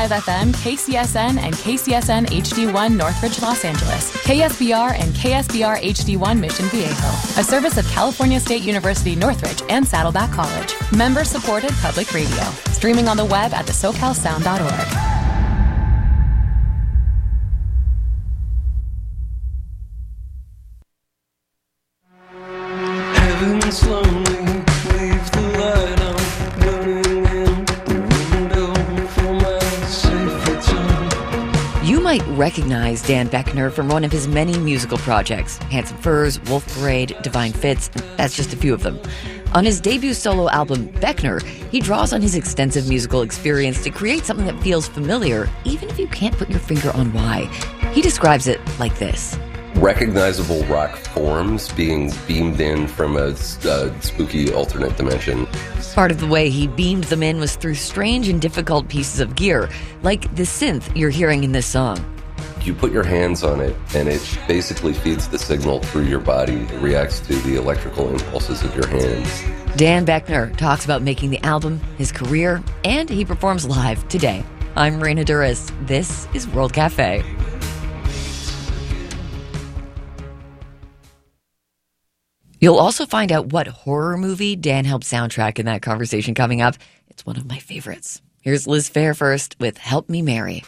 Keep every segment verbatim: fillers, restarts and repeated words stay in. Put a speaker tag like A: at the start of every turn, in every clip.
A: five F M, K C S N, and K C S N H D one Northridge, Los Angeles, K S B R and K S B R H D one Mission Viejo, a service of California State University Northridge and Saddleback College. Member-supported public radio. Streaming on the web at the socal sound dot org.
B: Slowly leave the light on, burning in the window for my safe return.
C: You might recognize Dan Boeckner from one of his many musical projects, Handsome Furs, Wolf Parade, Divine Fits, that's just a few of them. On his debut solo album, Boeckner, he draws on his extensive musical experience to create something that feels familiar, even if you can't put your finger on why. He describes it like this.
D: Recognizable rock forms being beamed in from a, a spooky alternate dimension.
C: Part of the way he beamed them in was through strange and difficult pieces of gear, like the synth you're hearing in this song.
D: You put your hands on it, and it basically feeds the signal through your body. It reacts to the electrical impulses of your hands.
C: Dan Boeckner talks about making the album, his career, and he performs live today. I'm Raina Duras. This is World Cafe. You'll also find out what horror movie Dan helped soundtrack in that conversation coming up. It's one of my favorites. Here's Liz Phair first with Help Me Mary.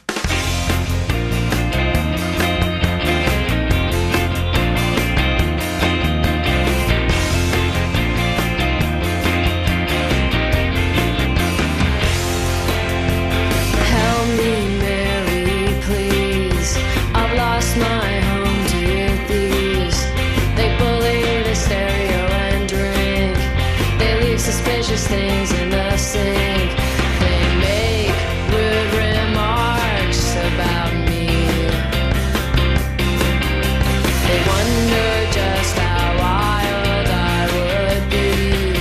E: Things in the sink, they make rude remarks about me. They wonder just how wild I would be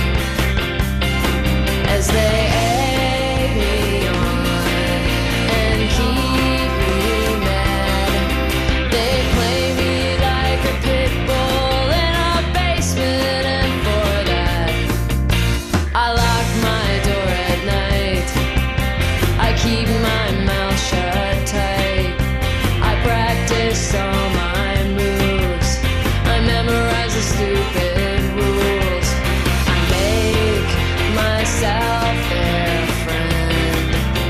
E: as they egg me on and keep me mad. They play me like a pit bull in a basement, and for that I lock my door at night. I keep my mouth shut tight. I practice all my moves. I memorize the stupid rules. I make myself their friend.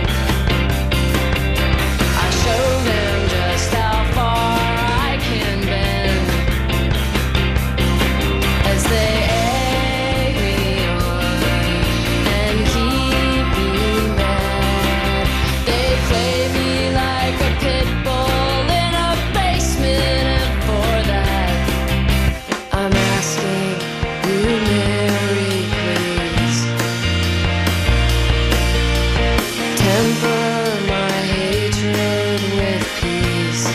E: I show them just how far I can bend as they egg me on and keep me mad. They play me like a pit bull in a basement, and for that I'm asking you, Mary, please temper my hatred with peace.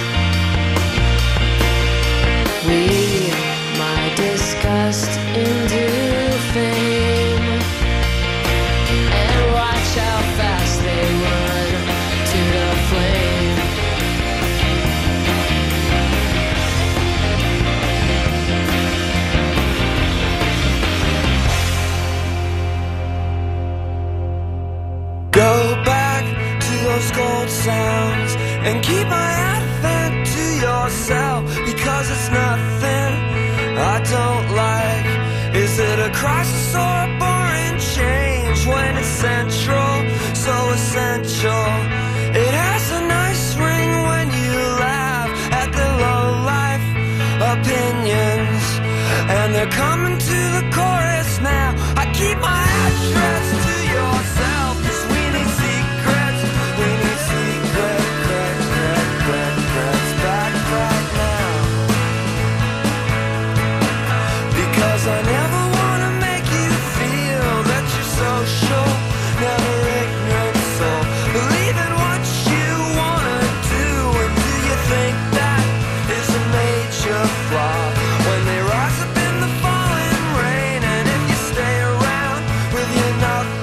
E: Weave my disgust into fame, and watch how fast they run to the flame.
B: Go back to those gold sounds and keep my advent to yourself, because it's nothing I don't like. Is it a crisis or a boring change when it's central, so essential? It has a nice ring when you laugh at the low-life opinions, and they're coming to the chorus now. I keep my address to yourself, 'cause we need secrets. We need secret, crack, crack, crack, cracks back right now. Because I never wanna make you feel that you're social, never ignorant soul. Believe in what you wanna do, and do you think that is a major flaw? When they rise up in the falling rain, and if you stay around with your knock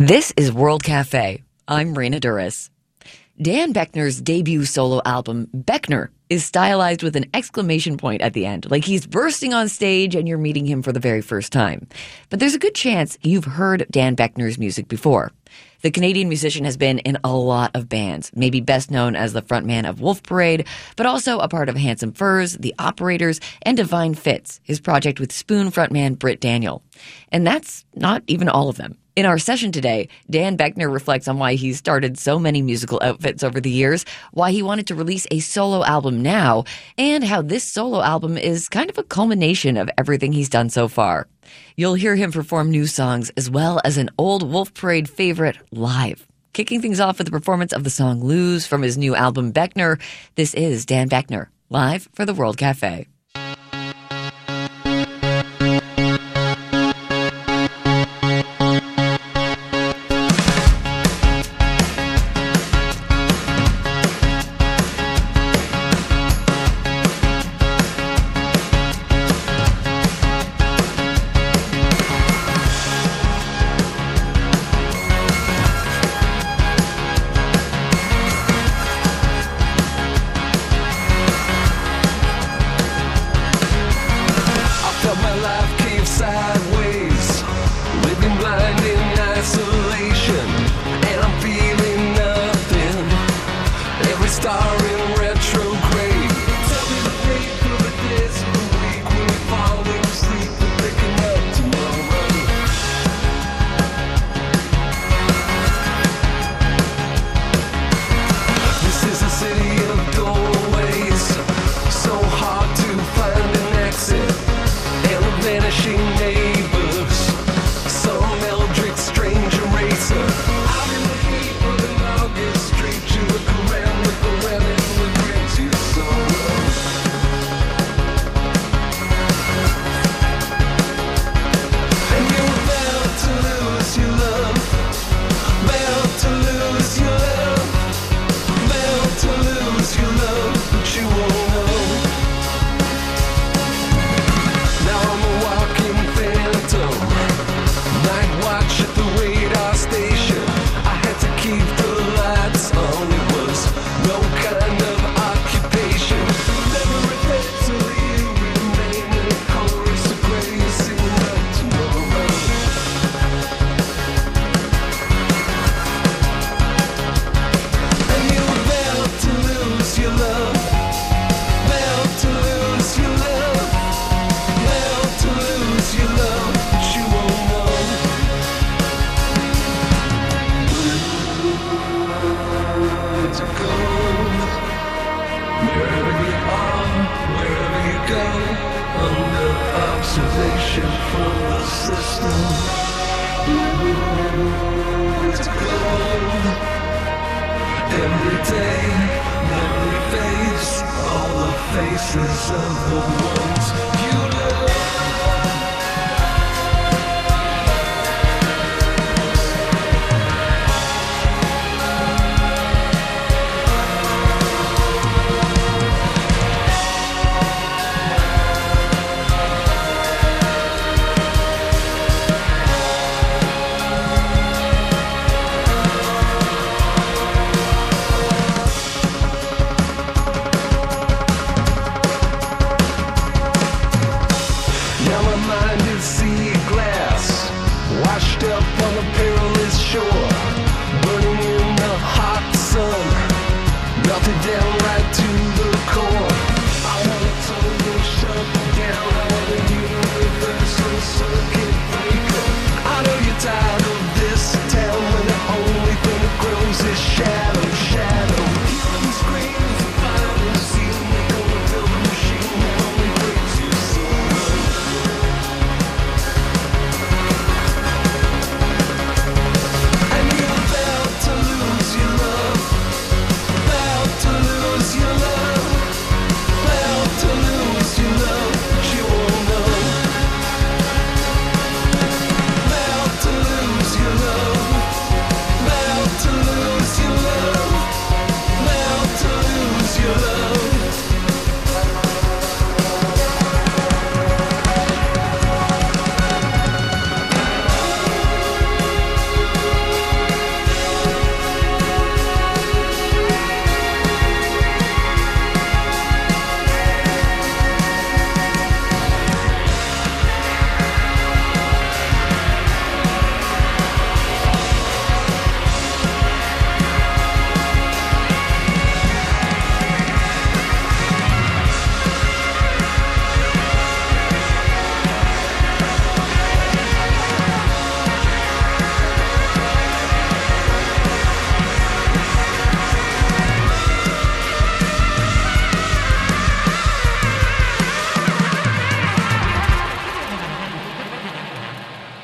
C: This is World Cafe. I'm Raina Duras. Dan Boeckner's debut solo album, Boeckner, is stylized with an exclamation point at the end, like he's bursting on stage and you're meeting him for the very first time. But there's a good chance you've heard Dan Boeckner's music before. The Canadian musician has been in a lot of bands, maybe best known as the frontman of Wolf Parade, but also a part of Handsome Furs, The Operators, and Divine Fits, his project with Spoon frontman Britt Daniel. And that's not even all of them. In our session today, Dan Boeckner reflects on why he's started so many musical outfits over the years, why he wanted to release a solo album now, and how this solo album is kind of a culmination of everything he's done so far. You'll hear him perform new songs as well as an old Wolf Parade favorite live. Kicking things off with the performance of the song Lose from his new album Boeckner, this is Dan Boeckner, live for the World Cafe.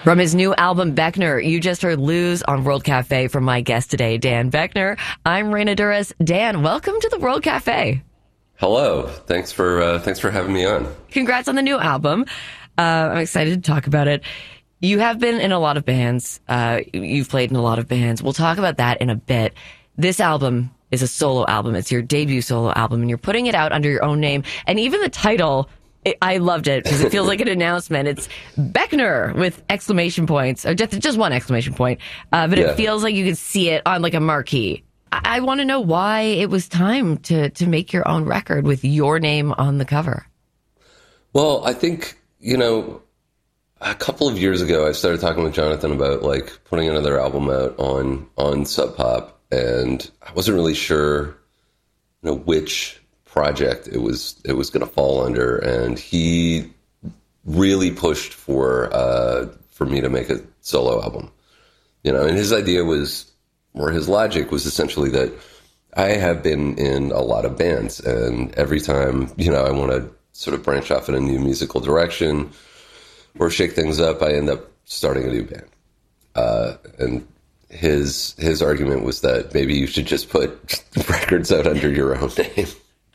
C: From his new album, Beckner, you just heard Lose on World Cafe from my guest today, Dan Beckner. I'm Reina Duras. Dan, welcome to the World Cafe.
D: Hello. Thanks for uh, thanks for having me on.
C: Congrats on the new album. Uh, I'm excited to talk about it. You have been in a lot of bands. Uh, you've played in a lot of bands. We'll talk about that in a bit. This album is a solo album. It's your debut solo album, and you're putting it out under your own name. And even the title, it, I loved it because it feels like an announcement. It's Beckner with exclamation points, or just, just one exclamation point. Uh, but
D: Yeah.
C: it feels like you could see it on like a marquee. I, I want to know why it was time to, to make your own record with your name on the cover.
D: Well, I think, you know, a couple of years ago, I started talking with Jonathan about like putting another album out on on Sub Pop, and I wasn't really sure, you know, which project it was it was going to fall under, and he really pushed for uh, for me to make a solo album, you know, and his idea was, or his logic was essentially that I have been in a lot of bands, and every time, you know, I want to sort of branch off in a new musical direction or shake things up, I end up starting a new band. Uh, and his his argument was that maybe you should just put records out under your own name.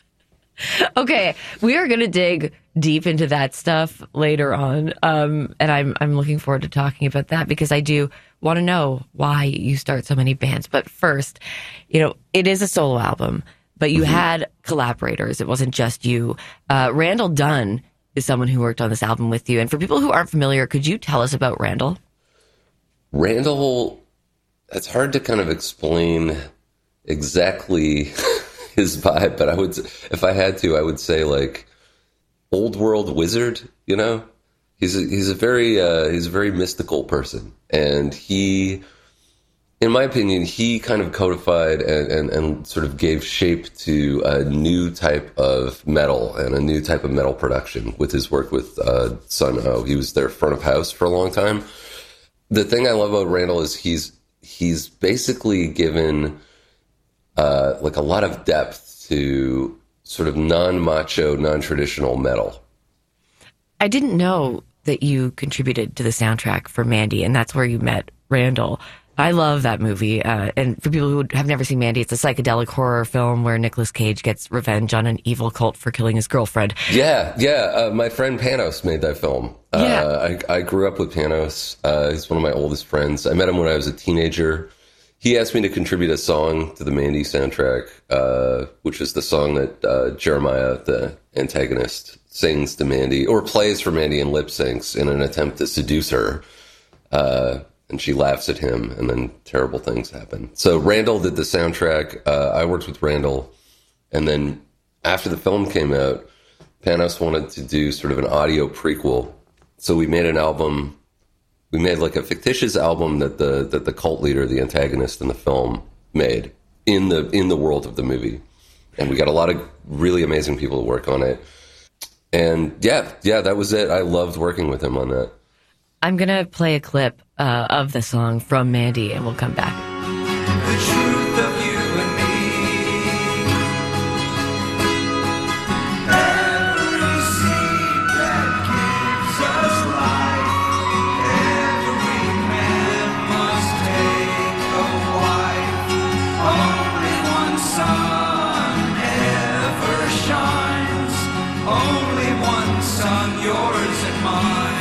C: Okay, we are going to dig deep into that stuff later on, um, and I'm I'm looking forward to talking about that because I do want to know why you start so many bands. But first, you know, it is a solo album, but you mm-hmm. had collaborators. It wasn't just you. Uh, Randall Dunn is someone who worked on this album with you. And for people who aren't familiar, could you tell us about Randall?
D: Randall, it's hard to kind of explain exactly his vibe, but I would, if I had to, I would say like old world wizard, you know? He's a, he's a very, uh, he's a very mystical person. And he, in my opinion, he kind of codified and, and, and sort of gave shape to a new type of metal and a new type of metal production with his work with uh, Sun O. He was their front of house for a long time. The thing I love about Randall is he's he's basically given uh, like a lot of depth to sort of non-macho, non-traditional metal.
C: I didn't know that you contributed to the soundtrack for Mandy, and that's where you met Randall. I love that movie. Uh, and for people who have never seen Mandy, it's a psychedelic horror film where Nicolas Cage gets revenge on an evil cult for killing his girlfriend.
D: Yeah, yeah. Uh, my friend Panos made that film.
C: Yeah.
D: Uh, I, I grew up with Panos. Uh, he's one of my oldest friends. I met him when I was a teenager. He asked me to contribute a song to the Mandy soundtrack, uh, which is the song that uh, Jeremiah, the antagonist, sings to Mandy, or plays for Mandy and lip syncs in an attempt to seduce her. Uh, and she laughs at him, and then terrible things happen. So Randall did the soundtrack. Uh, I worked with Randall. And then after the film came out, Panos wanted to do sort of an audio prequel. So we made an album. We made like a fictitious album that the that the cult leader, the antagonist in the film, made in the in the world of the movie. And we got a lot of really amazing people to work on it. And yeah, yeah, that was it. I loved working with him on that.
C: I'm going to play a clip uh, of the song from Mandy, and we'll come back.
B: The truth of you and me. Every seed that gives us life. Every man must take a wife. Only one sun ever shines. Only one sun, yours and mine.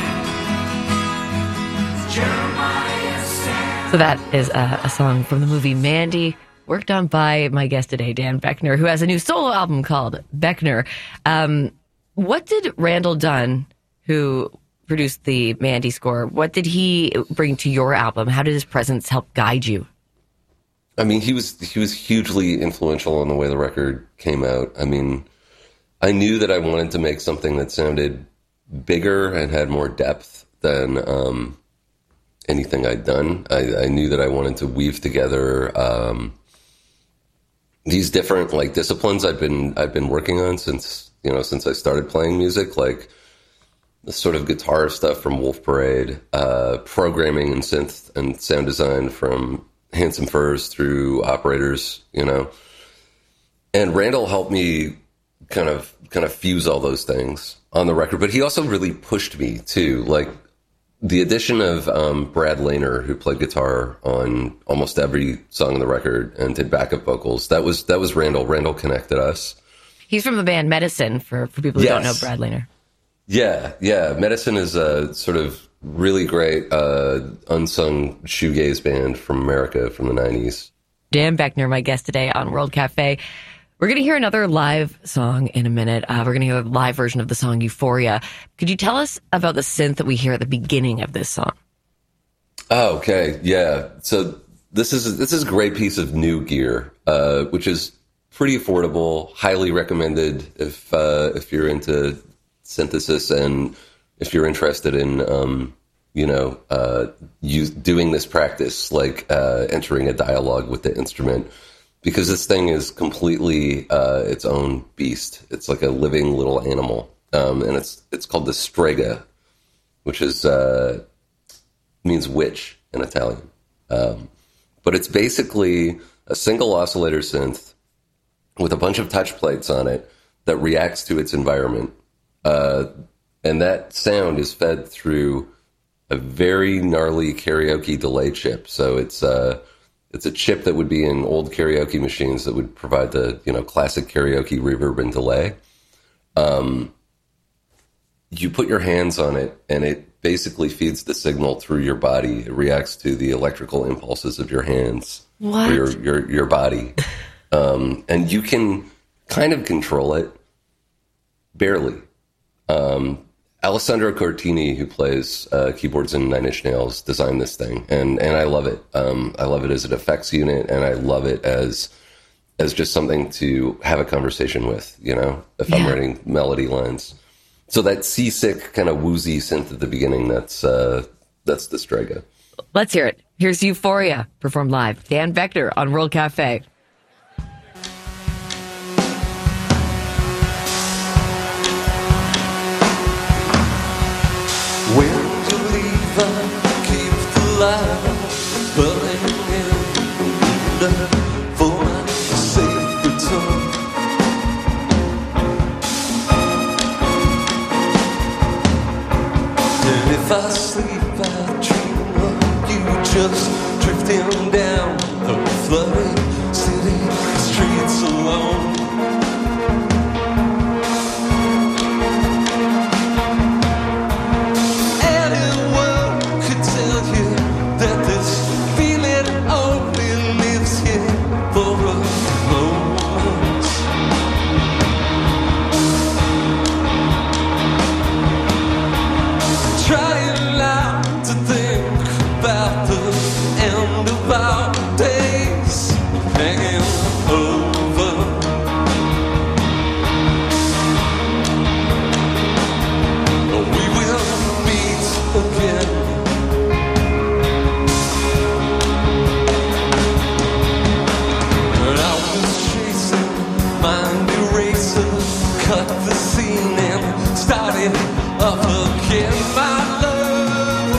C: So that is a, a song from the movie Mandy, worked on by my guest today, Dan Beckner, who has a new solo album called Beckner. Um, what did Randall Dunn, who produced the Mandy score, what did he bring to your album? How did his presence help guide you?
D: I mean, he was he was hugely influential in the way the record came out. I mean, I knew that I wanted to make something that sounded bigger and had more depth than um, anything I'd done. I, I knew that I wanted to weave together um, these different like disciplines I've been I've been working on since you know since I started playing music, like the sort of guitar stuff from Wolf Parade, uh, programming and synth and sound design from Handsome Furs through Operators, you know. And Randall helped me kind of kind of fuse all those things on the record, but he also really pushed me too. Like the addition of um, Brad Lehner, who played guitar on almost every song on the record and did backup vocals, that was that was Randall. Randall connected us.
C: He's from the band Medicine, for, for people who
D: Yes.
C: don't know Brad Lehner.
D: Yeah, yeah. Medicine is a sort of really great uh, unsung shoegaze band from America from the nineties.
C: Dan Beckner, my guest today on World Cafe. We're going to hear another live song in a minute. Uh, we're going to hear a live version of the song Euphoria. Could you tell us about the synth that we hear at the beginning of this song?
D: Oh, okay. Yeah. So this is this is a great piece of new gear, uh, which is pretty affordable, highly recommended if uh, if you're into synthesis and if you're interested in, um, you know, uh, use, doing this practice, like uh, entering a dialogue with the instrument. Because this thing is completely uh, its own beast. It's like a living little animal, um, and it's it's called the strega, which is uh, means witch in Italian. Um, but it's basically a single oscillator synth with a bunch of touch plates on it that reacts to its environment, uh, and that sound is fed through a very gnarly karaoke delay chip. So it's uh, It's a chip that would be in old karaoke machines that would provide the, you know, classic karaoke reverb and delay. Um, you put your hands on it, and it basically feeds the signal through your body. It reacts to the electrical impulses of your hands
C: What?
D: or your your, your body, um, and you can kind of control it, barely. Um, Alessandro Cortini, who plays uh, keyboards in Nine Inch Nails, designed this thing, and and I love it. Um, I love it as an effects unit, and I love it as as just something to have a conversation with. You know, if I'm
C: Yeah.
D: writing melody lines. So that seasick kind of woozy synth at the beginning, that's uh, that's the Strega.
C: Let's hear it. Here's Euphoria, performed live. Dan Beckner on World Cafe.
B: When you leave, I keep the light burning in the window for my safe return. And if I sleep, I dream of you just drifting down the flooded city streets alone. Anyone could tell you that this feeling only lives here for a moment. Trying now to think about the end of our days hanging over. We will meet again. And I was chasing mind eraser, cut the scene and started up again, my love.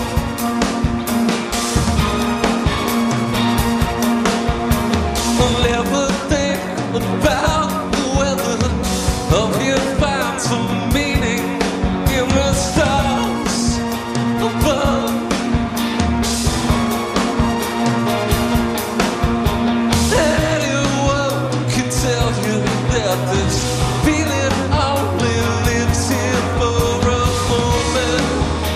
B: I'll never think about whether of you find some meaning in the stars above. Anyone can tell you that this feeling only lives here for a moment.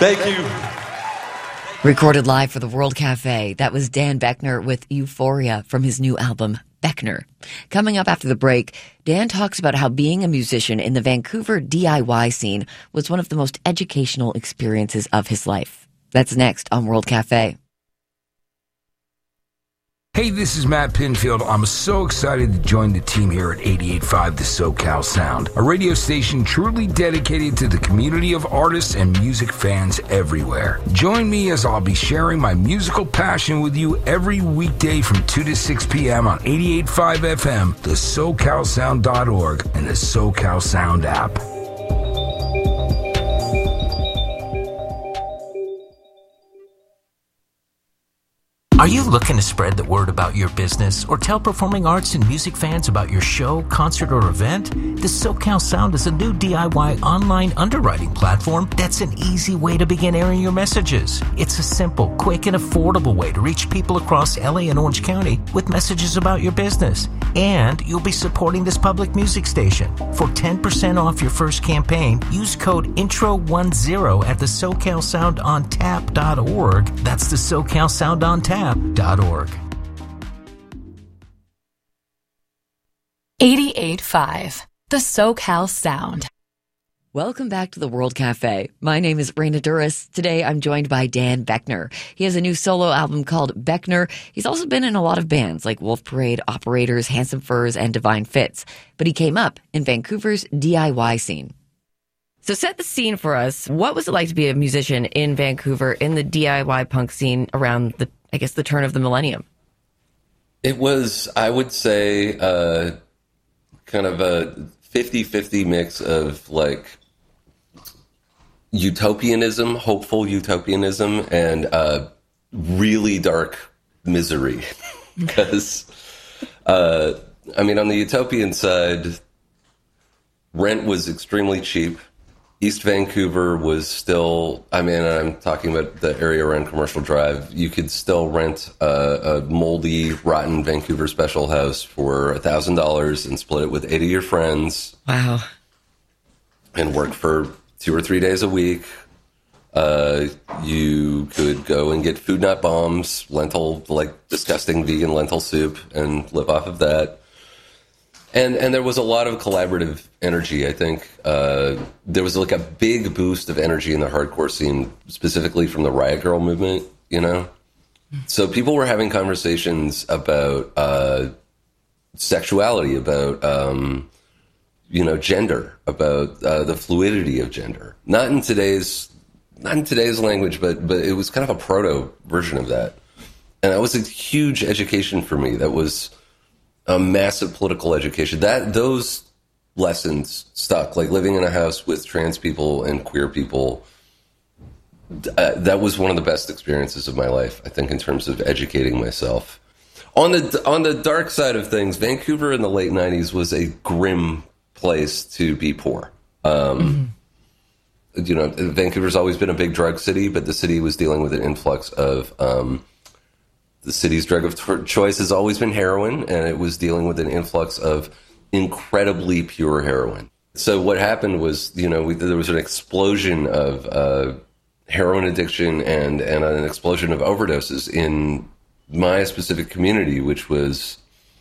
D: Thank you.
C: Recorded live for the World Cafe, that was Dan Boeckner with Euphoria from his new album, Boeckner. Coming up after the break, Dan talks about how being a musician in the Vancouver D I Y scene was one of the most educational experiences of his life. That's next on World Cafe.
F: Hey, this is Matt Pinfield. I'm so excited to join the team here at eighty-eight point five The SoCal Sound, a radio station truly dedicated to the community of artists and music fans everywhere. Join me as I'll be sharing my musical passion with you every weekday from two to six p.m. on eighty-eight point five F M, the socal sound dot org, and the SoCal Sound app.
G: Are you looking to spread the word about your business or tell performing arts and music fans about your show, concert, or event? The SoCal Sound is a new D I Y online underwriting platform that's an easy way to begin airing your messages. It's a simple, quick, and affordable way to reach people across L A and Orange County with messages about your business. And you'll be supporting this public music station. For ten percent off your first campaign, use code intro ten at the socal sound on tap dot org. That's the socal sound on tap dot org.
A: eighty-eight point five, the SoCal Sound.
C: Welcome back to the World Cafe. My name is Raina Duras. Today I'm joined by Dan Boeckner. He has a new solo album called Boeckner. He's also been in a lot of bands like Wolf Parade, Operators, Handsome Furs, and Divine Fits. But he came up in Vancouver's D I Y scene. So set the scene for us. What was it like to be a musician in Vancouver in the D I Y punk scene around the, I guess, the turn of the millennium?
D: It was, I would say, uh, kind of a fifty-fifty mix of like utopianism, hopeful utopianism, and uh, really dark misery. Because, uh, I mean, on the utopian side, rent was extremely cheap. East Vancouver was still, I mean, I'm talking about the area around Commercial Drive. You could still rent a, a moldy, rotten Vancouver special house for one thousand dollars and split it with eight of your friends.
C: Wow.
D: And work for two or three days a week. Uh, you could go and get Food Not Bombs, lentil, like disgusting vegan lentil soup, and live off of that. And and there was a lot of collaborative energy, I think. Uh, there was like a big boost of energy in the hardcore scene, specifically from the Riot Girl movement, you know? So people were having conversations about uh, sexuality, about, um, you know, gender, about uh, the fluidity of gender. Not in today's not in today's language, but but it was kind of a proto version of that. And that was a huge education for me. That was a massive political education. That those lessons stuck. Like living in a house with trans people and queer people. Uh, that was one of the best experiences of my life, I think, in terms of educating myself. On the on the dark side of things, Vancouver in the late nineties was a grim place to be poor. Um, mm-hmm. You know, Vancouver's always been a big drug city, but the city was dealing with an influx of. Um, The city's drug of choice has always been heroin, and it was dealing with an influx of incredibly pure heroin. So what happened was, you know, we, there was an explosion of uh, heroin addiction and, and an explosion of overdoses in my specific community, which was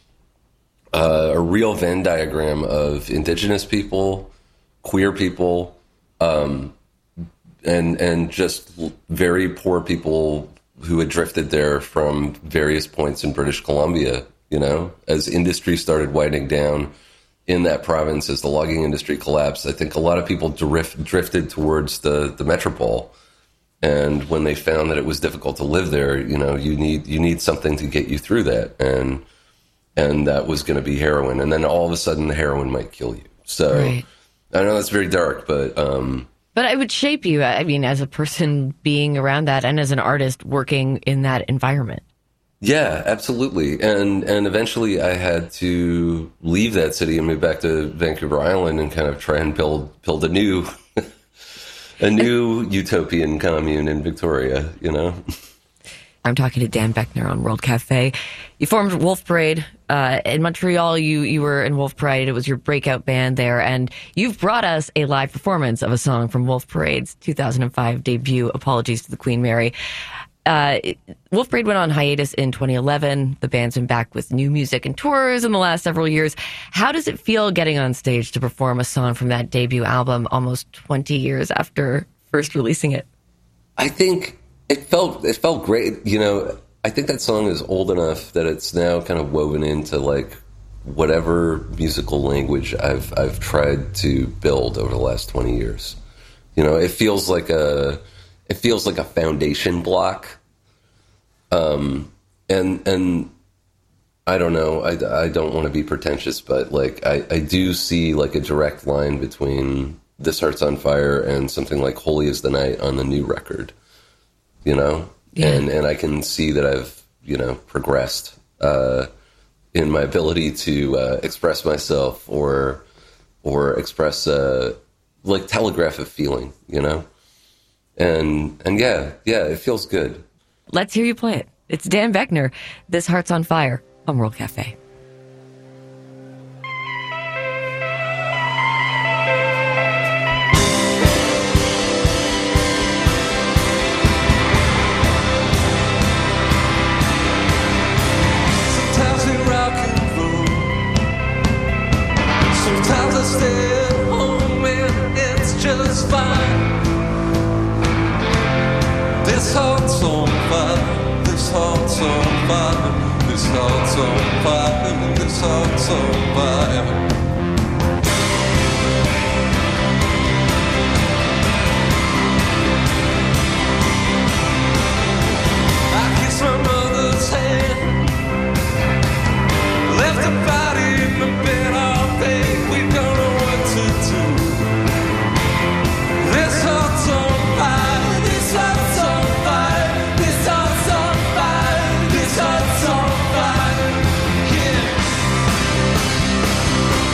D: uh, a real Venn diagram of indigenous people, queer people, um, and and just very poor people who had drifted there from various points in British Columbia, you know, as industry started winding down in that province, as the logging industry collapsed. I think a lot of people drift, drifted towards the, the metropole. And when they found that it was difficult to live there, you know, you need, you need something to get you through that. And, and that was going to be heroin. And then all of a sudden the heroin might kill you. So right. I know that's very dark, but, um,
C: But it would shape you, I mean, as a person being around that and as an artist working in that environment.
D: Yeah, absolutely. And and eventually I had to leave that city and move back to Vancouver Island and kind of try and build build a new a new utopian commune in Victoria, you know?
C: I'm talking to Dan Boeckner on World Cafe. You formed Wolf Parade. Uh, in Montreal, you, you were in Wolf Parade. It was your breakout band there. And you've brought us a live performance of a song from Wolf Parade's two thousand five debut, Apologies to the Queen Mary. Uh, Wolf Parade went on hiatus in twenty eleven. The band's been back with new music and tours in the last several years. How does it feel getting on stage to perform a song from that debut album almost twenty years after first releasing it?
D: I think it felt it felt great. You know, I think that song is old enough that it's now kind of woven into like whatever musical language I've I've tried to build over the last twenty years. You know, it feels like a it feels like a foundation block. Um, and and I don't know. I, I don't want to be pretentious, but like I, I do see like a direct line between This Heart's on Fire and something like Holy is the Night on the new record. You know, yeah. and and I can see that I've you know progressed uh, in my ability to uh, express myself or or express uh, like telegraph a feeling. You know, and and yeah, yeah, it feels good.
C: Let's hear you play it. It's Dan Boeckner. This Heart's on Fire on World Cafe.
B: Just fine. This heart's on fire. This heart's on fire. This heart's on fire. This heart's on fire. I kiss my mother's hand. Left her body in the bed all day. We don't know what to do. This heart's on fire, this heart's on fire, this heart's on fire, this heart's on fire, yeah.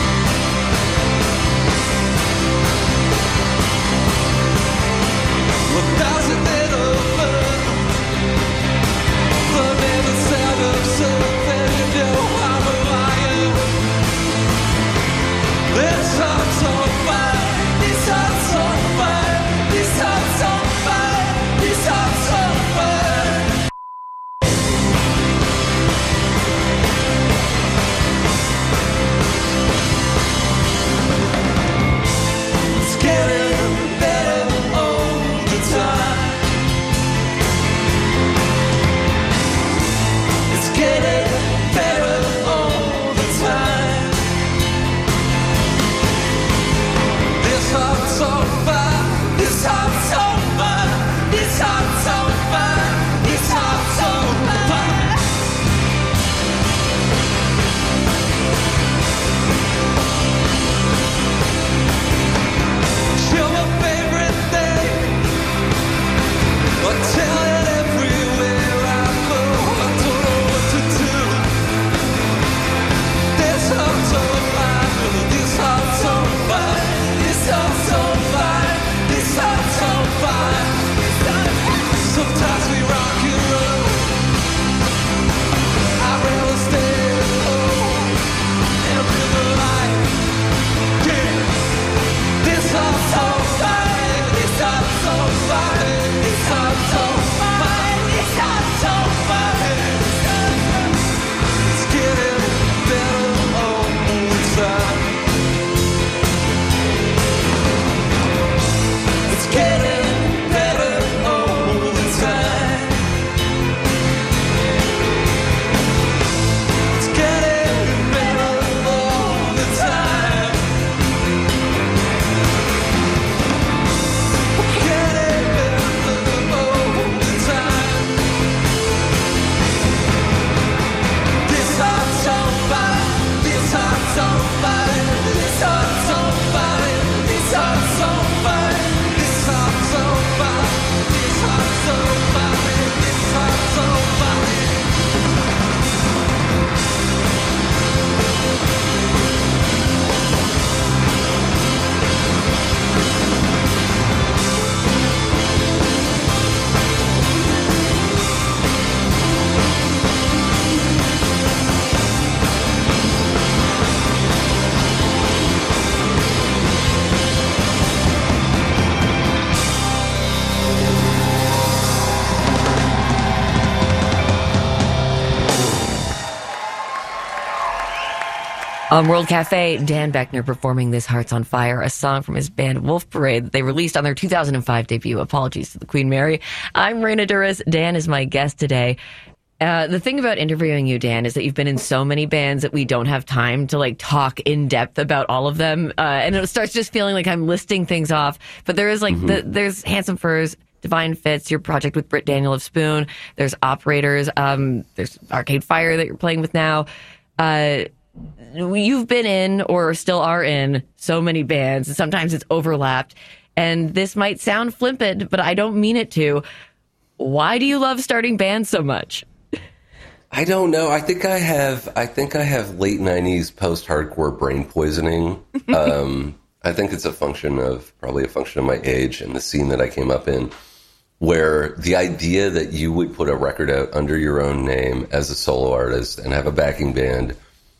C: On World Cafe, Dan Beckner performing This Heart's on Fire, a song from his band Wolf Parade that they released on their two thousand five debut. Apologies to the Queen Mary. I'm Raina Duras. Dan is my guest today. Uh, the thing about interviewing you, Dan, is that you've been in so many bands that we don't have time to like talk in depth about all of them. Uh, and it starts just feeling like I'm listing things off. But there is like, mm-hmm. the, there's Handsome Furs, Divine Fits, your project with Britt Daniel of Spoon. There's Operators. Um, there's Arcade Fire that you're playing with now. Uh, You've been in or still are in so many bands, and sometimes it's overlapped. And this might sound flippant, but I don't mean it to. Why do you love starting bands so much?
D: I don't know. I think I have. I think I have late nineties post-hardcore brain poisoning. um, I think it's a function of probably a function of my age and the scene that I came up in, where the idea that you would put a record out under your own name as a solo artist and have a backing band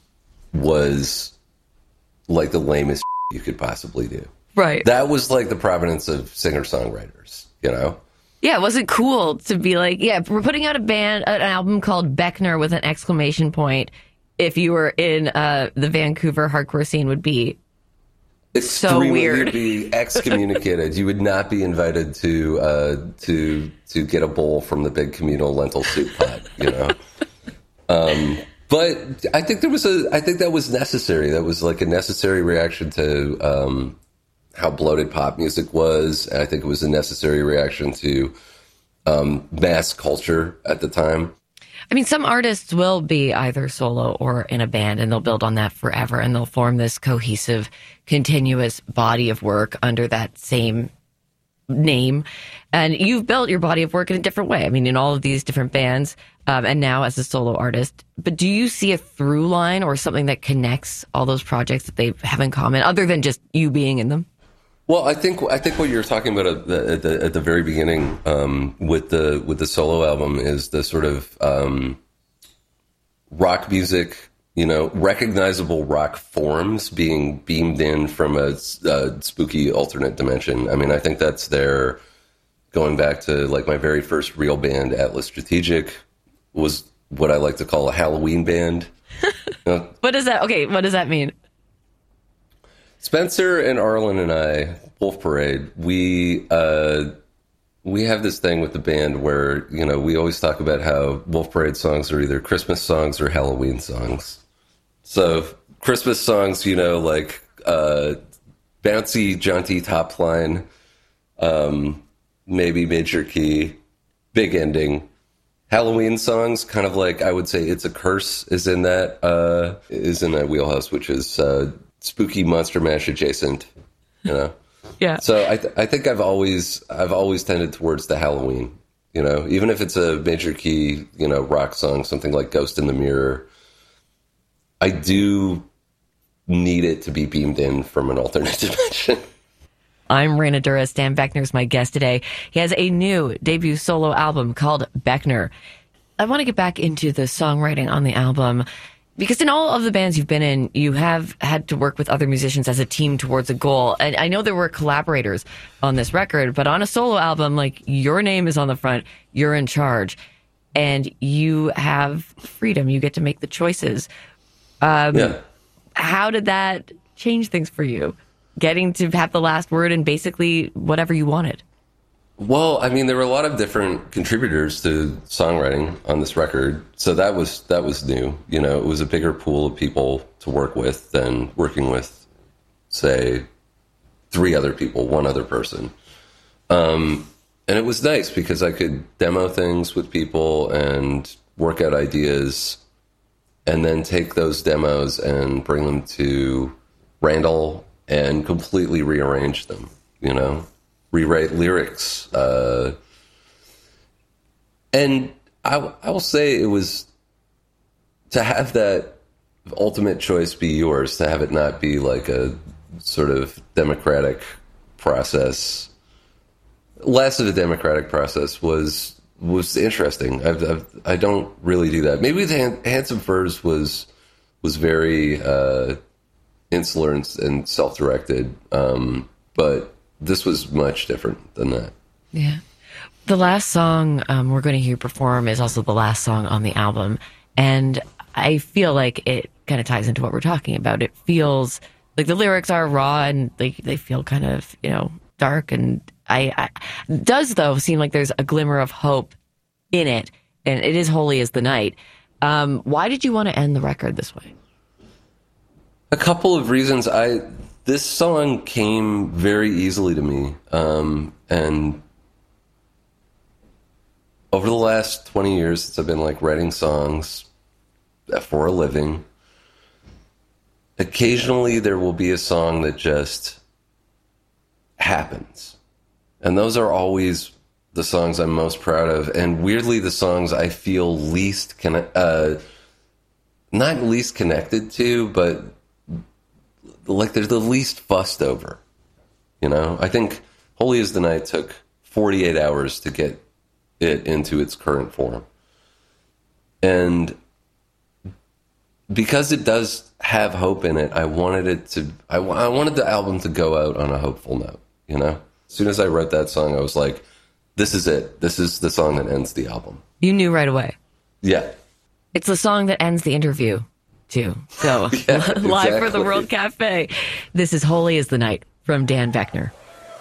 D: was like the lamest you could possibly do.
C: Right.
D: That was like the provenance of singer-songwriters, you know?
C: Yeah, it wasn't cool to be like, yeah, we're putting out a band, an album called Beckner with an exclamation point. If you were in uh, the Vancouver hardcore scene, would be so weird.
D: You'd be excommunicated. You would not be invited to uh, to to get a bowl from the big communal lentil soup pot, you know? um But I think there was a, I think that was necessary. That was like a necessary reaction to um, how bloated pop music was. And I think it was a necessary reaction to um, mass culture at the time.
C: I mean, some artists will be either solo or in a band, and they'll build on that forever, and they'll form this cohesive, continuous body of work under that same name. And you've built your body of work in a different way. I mean, in all of these different bands, um, and now as a solo artist. But do you see a through line or something that connects all those projects that they have in common, other than just you being in them?
D: Well, I think I think what you're talking about at the at the, at the very beginning um, with the with the solo album is the sort of um, rock music, you know, recognizable rock forms being beamed in from a, a spooky alternate dimension. I mean, I think that's there. Going back to like my very first real band, Atlas Strategic, was what I like to call a Halloween band. You know?
C: What does that? Okay, what does that mean?
D: Spencer and Arlen and I, Wolf Parade, we uh, we have this thing with the band where, you know, we always talk about how Wolf Parade songs are either Christmas songs or Halloween songs. So Christmas songs, you know, like uh, bouncy, jaunty top line, um, maybe major key, big ending. Halloween songs, kind of like, I would say It's a Curse is in that, uh, is in that wheelhouse, which is uh, spooky Monster Mash adjacent, you know?
C: Yeah.
D: So I th- I think I've always I've always tended towards the Halloween, you know, even if it's a major key, you know, rock song, something like Ghost in the Mirror. I do need it to be beamed in from an alternate dimension.
C: I'm Raina Duras. Dan Beckner is my guest today. He has a new debut solo album called Beckner. I want to get back into the songwriting on the album, because in all of the bands you've been in, you have had to work with other musicians as a team towards a goal. And I know there were collaborators on this record, but on a solo album, like, your name is on the front, you're in charge, and you have freedom. You get to make the choices. Um,
D: yeah.
C: How did that change things for you? Getting to have the last word and basically whatever you wanted.
D: Well, I mean, there were a lot of different contributors to songwriting on this record, so that was that was new. You know, it was a bigger pool of people to work with than working with, say, three other people, one other person. Um, and it was nice because I could demo things with people and work out ideas, and then take those demos and bring them to Randall and completely rearrange them, you know, rewrite lyrics. Uh, and I, I will say it was, to have that ultimate choice be yours, to have it not be like a sort of democratic process, less of a democratic process, was was interesting. I've, I've, I don't really do that. Maybe the Handsome Furs was was very uh, insular and, and self-directed, um, but this was much different than that.
C: Yeah. The last song um, we're going to hear you perform is also the last song on the album, and I feel like it kind of ties into what we're talking about. It feels like the lyrics are raw and they they feel kind of, you know, dark. And I, I it does though seem like there's a glimmer of hope in it, and it is Holy as the Night. Um, why did you want to end the record this way?
D: A couple of reasons. I this song came very easily to me, um, and over the last twenty years since I've been like writing songs for a living, occasionally there will be a song that just happens, and those are always the songs I'm most proud of, and weirdly the songs I feel least con- uh, not least connected to, but like they're the least fussed over. You know, I think Holy as the Night took forty-eight hours to get it into its current form, and because it does have hope in it, I wanted it to. I, I wanted the album to go out on a hopeful note. You know, as soon as I wrote that song, I was like, "This is it. This is the song that ends the album."
C: You knew right away.
D: Yeah,
C: it's the song that ends the interview too. So
D: yeah,
C: live
D: exactly.
C: for the World Cafe. This is Holy as the Night from Dan Boeckner.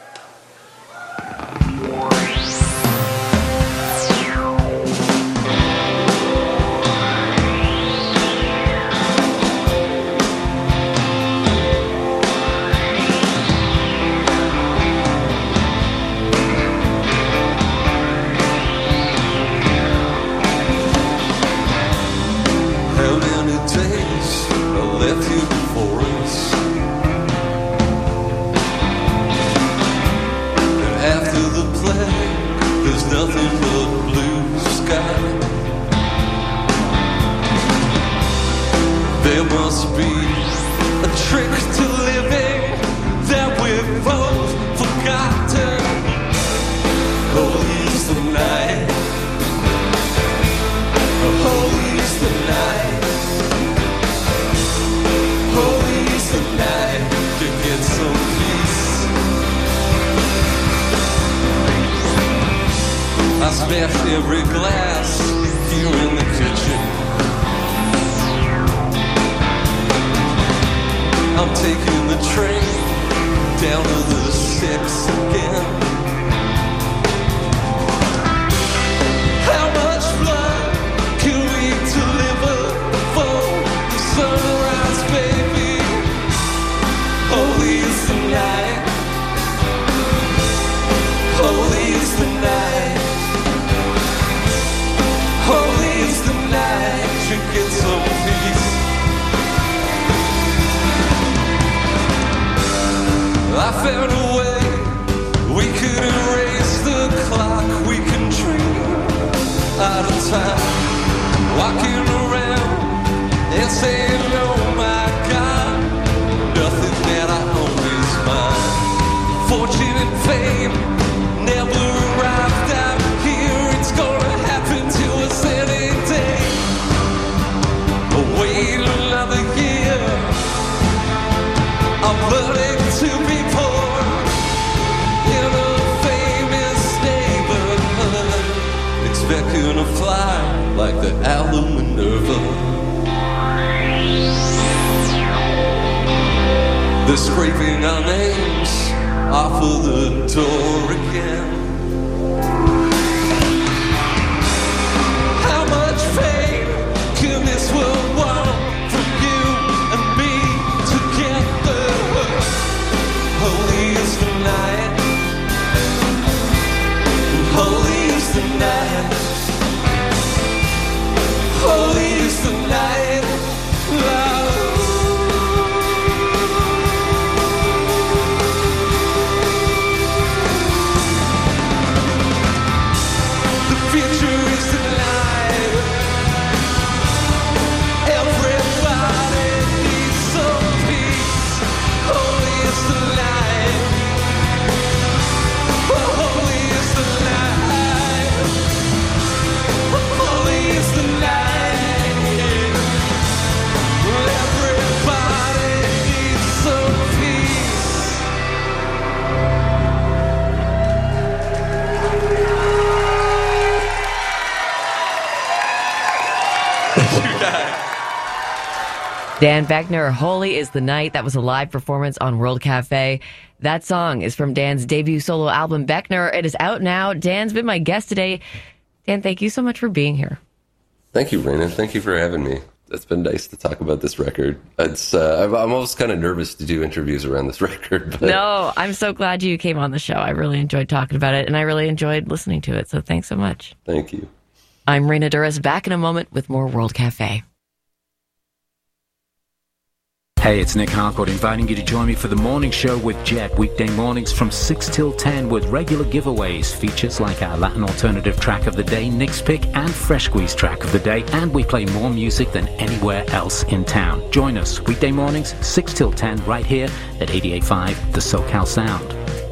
B: I smashed every glass here in the kitchen. I'm taking the train down to the six again. How much blood can we deliver for the sunrise, baby? Holy is the night. Holy is the night. Holy is the night to get some peace. I found a way we could erase the clock. We can dream out of time, walking around and saying, oh my God, nothing that I own is mine. Fortune and fame never arrived out here. It's gonna happen to us any day. Wait another year, I'm learning to be poor in a famous neighborhood, expecting to fly like the album Minerva. They're scraping our names off of the door again. How much pain can this world want from you and me together? Holy is the night. Holy is the night. Holy is the night. Oh.
C: Dan Beckner, Holy is the Night. That was a live performance on World Cafe. That song is from Dan's debut solo album, Beckner. It is out now. Dan's been my guest today. Dan, thank you so much for being here.
D: Thank you, Raina. Thank you for having me. It's been nice to talk about this record. It's uh, I'm, I'm almost kind of nervous to do interviews around this record. But...
C: No, I'm so glad you came on the show. I really enjoyed talking about it, and I really enjoyed listening to it. So thanks so much.
D: Thank you.
C: I'm Raina Duras, back in a moment with more World Cafe.
G: Hey, it's Nick Harcourt inviting you to join me for the morning show with Jet, weekday mornings from six till ten with regular giveaways, features like our Latin alternative track of the day, Nick's Pick, and Fresh Squeeze track of the day, and we play more music than anywhere else in town. Join us weekday mornings, six till ten, right here at eighty-eight point five The SoCal Sound.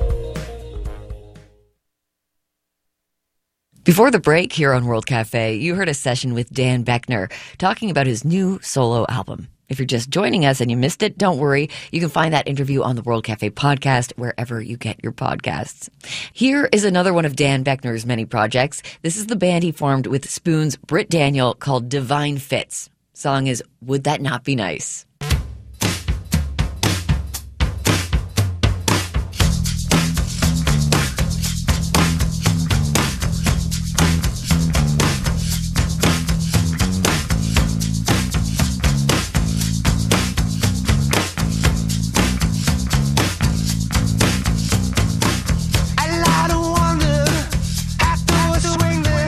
C: Before the break here on World Cafe, you heard a session with Dan Beckner talking about his new solo album. If you're just joining us and you missed it, don't worry. You can find that interview on the World Cafe podcast, wherever you get your podcasts. Here is another one of Dan Beckner's many projects. This is the band he formed with Spoon's Britt Daniel called Divine Fits. Song is Would That Not Be Nice?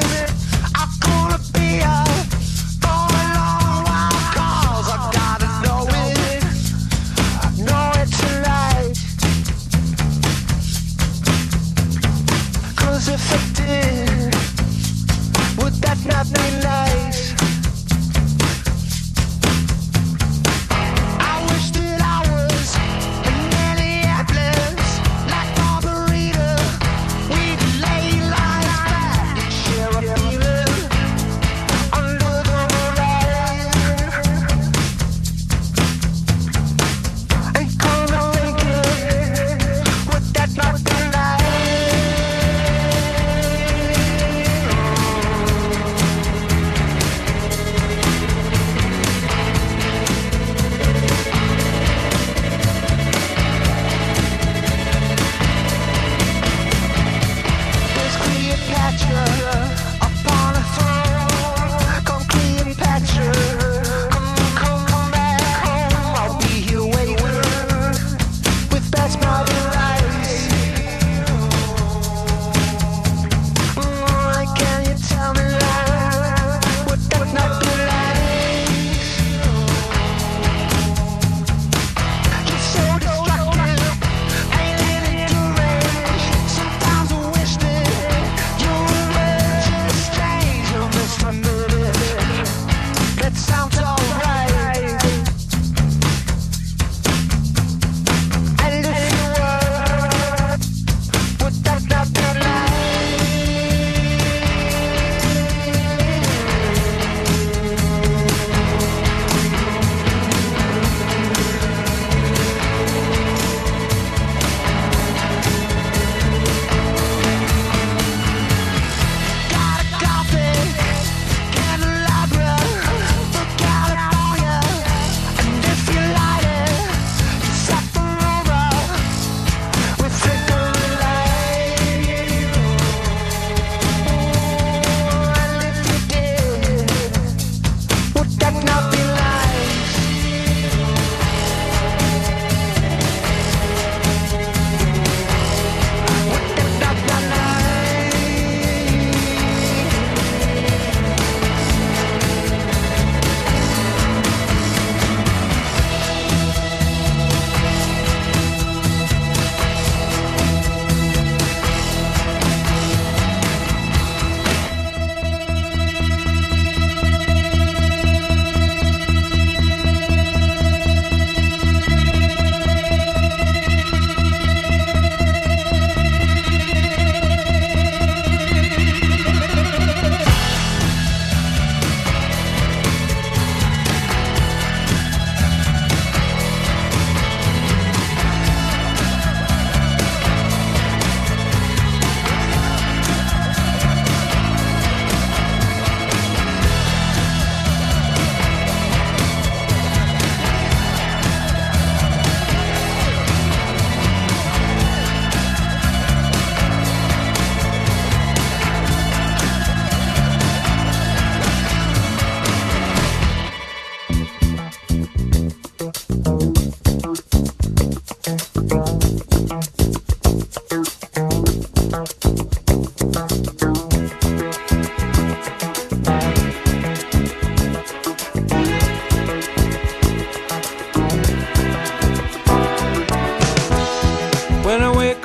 B: I'm gonna be a for a long while, 'cause I gotta know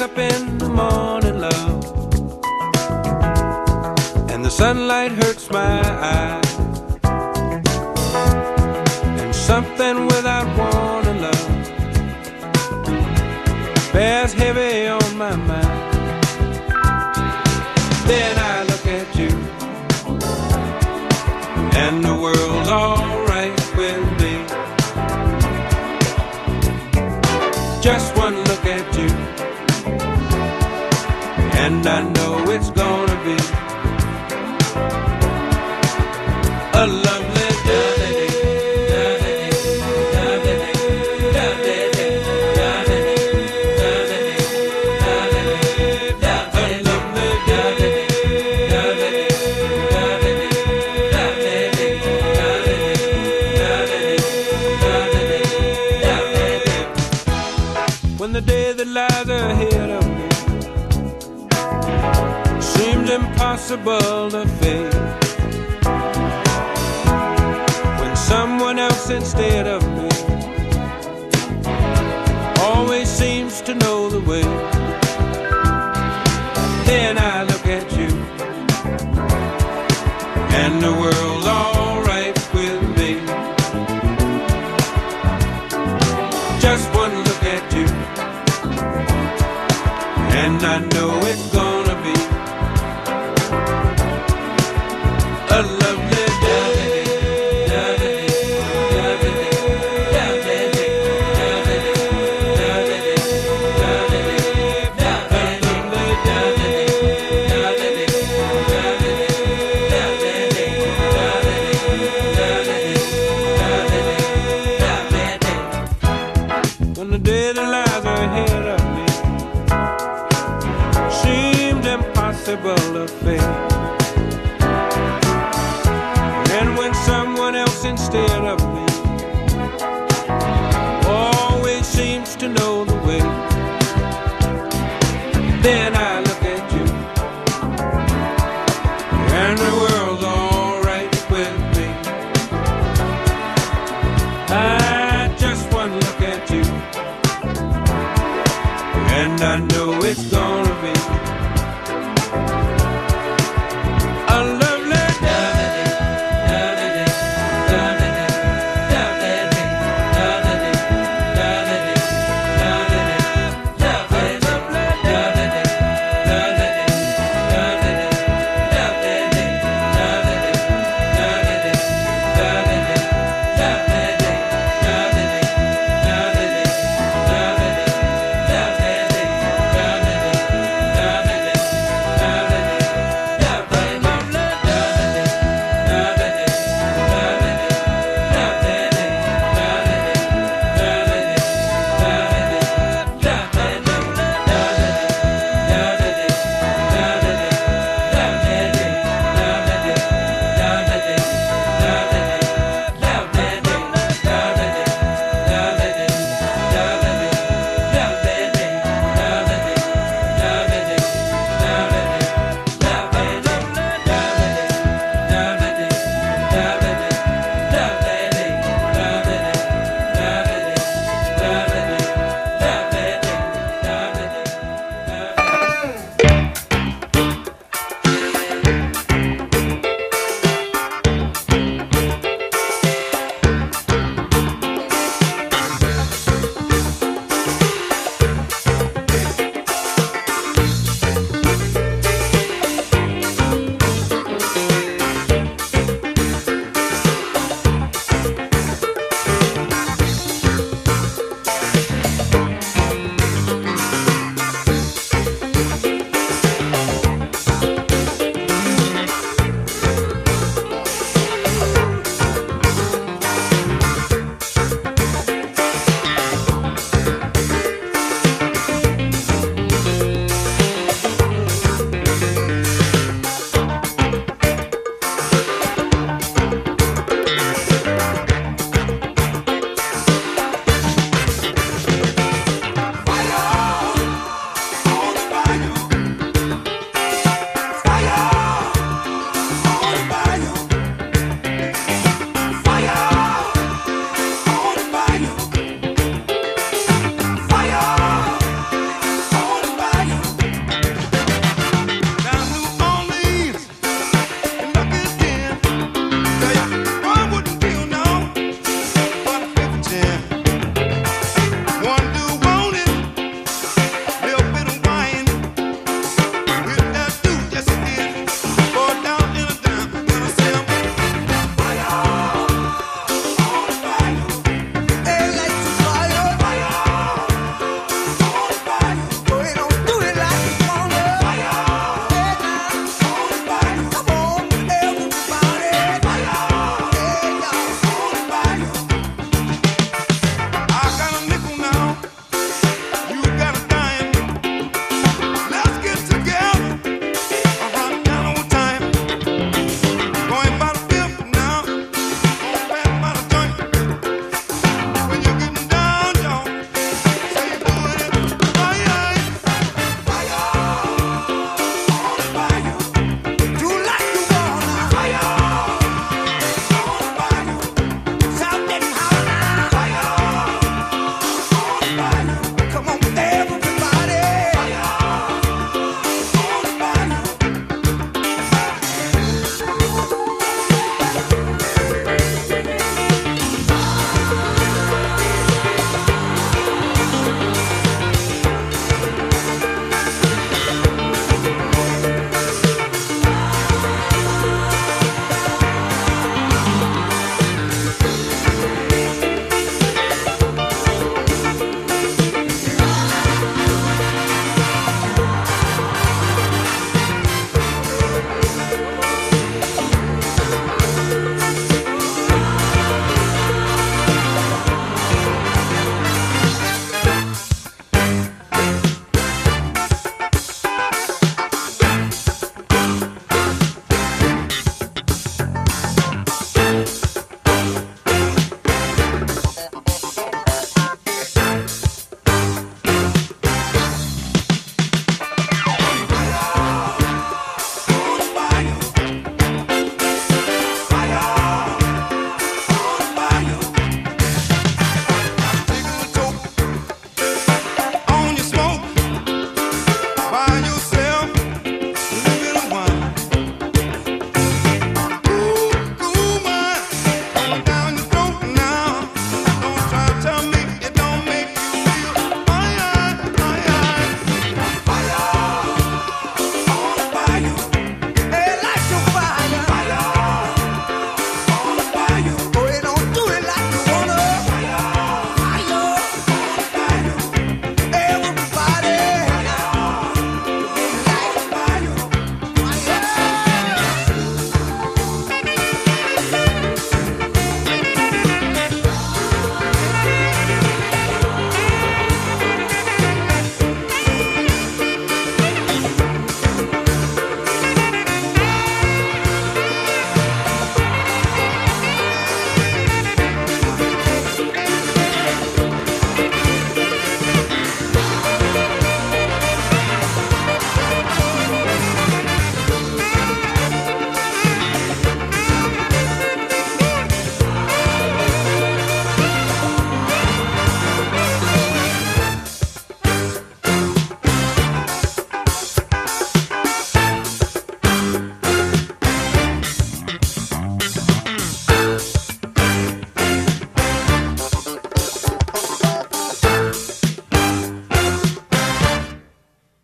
H: up in the morning, love, and the sunlight hurts my eyes, and something without warning, love, bears heavy on my mind. Then I look at you, and the world's alright with me. Just one look at you, and I know it's gonna be a lovely day. When the day that lies ahead of me seems impossible to face, when someone else instead of me always seems to know the way, then I look at you, and the world's alright with me. Just one look at you, and I know it's gonna be a lovely day. When the day that lies ahead of me seemed impossible to face, and when someone else instead of me always seems to know the way, then I look at you, and the world's alright with me. I just one look at you, and I know it's gonna be a lovely day.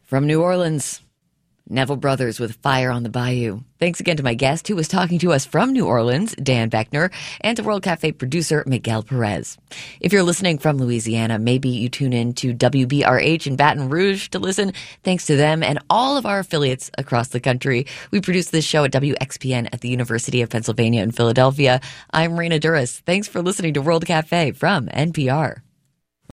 C: From New Orleans, Neville Brothers with Fire on the Bayou. Thanks again to my guest who was talking to us from New Orleans, Dan Beckner, and to World Cafe producer Miguel Perez. If you're listening from Louisiana, maybe you tune in to W B R H in Baton Rouge to listen. Thanks to them and all of our affiliates across the country. We produce this show at W X P N at the University of Pennsylvania in Philadelphia. I'm Raina Duras. Thanks for listening to World Cafe from N P R.